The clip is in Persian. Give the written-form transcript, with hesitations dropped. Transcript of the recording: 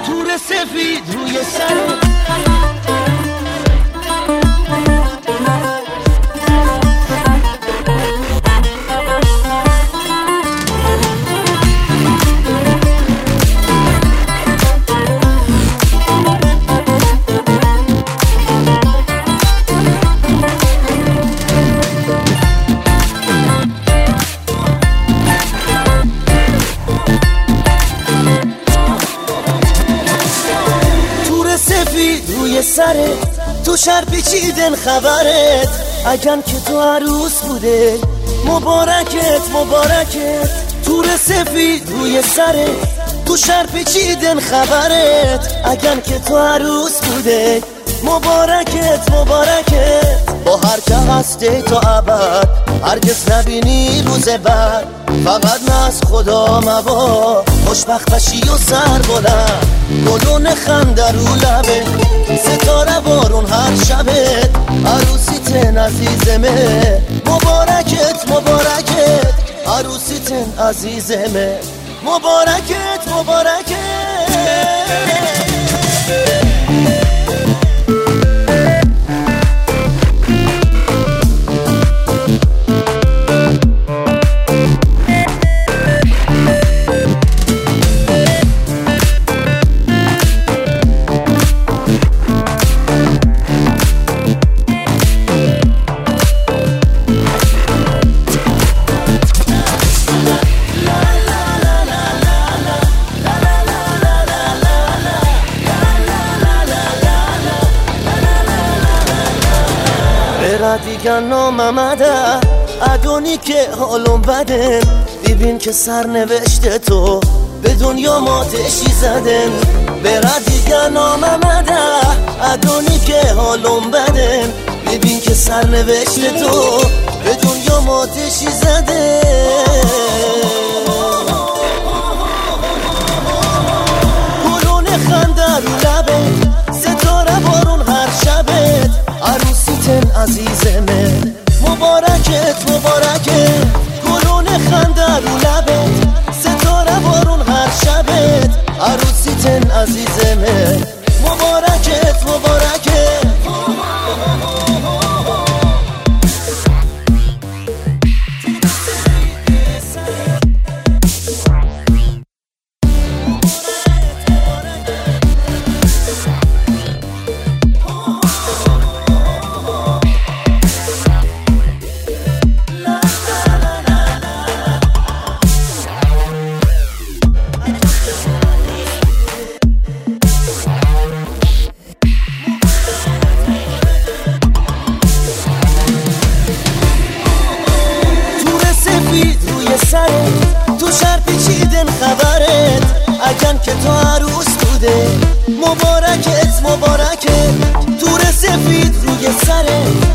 تور سفید روی سر روی سرت تو شهر پیچیدن خبرت اگن که تو عروس بوده مبارکت مبارکت تور سفید روی سرت تو شهر پیچیدن خبرت اگن که تو عروس بوده مبارکت مبارکت با هر که هسته تا ابد هرگز نبینی روز بعد فقط نه از خدا مبا خوشبخت بشی و سر بلند گلون خنده رو لبه ستاره بارون هر شبت عروسیتن عزیزمه مبارکت مبارکت عروسیتن عزیزمه مبارکت مبارکت دیگه ناممده ادونی که حالم بده ببین که سرنوشت تو به دنیا ماتشی زدن برا دیگه ناممده ادونی که حالم بده ببین که سرنوشت تو به دنیا ماتشی زده گلون خنده رو لبه ستاره بارون هر شبت عروسیتن عزیزمه مبارکت مبارکت گلون خنده رو لبت ستاره بارون هر شبت عروسیتن عزیزمه مبارکت مبارکت تو شهر پیچیدن خبرت اگن که تو عروس بوده مبارکت مبارکت تور سفید روی سرت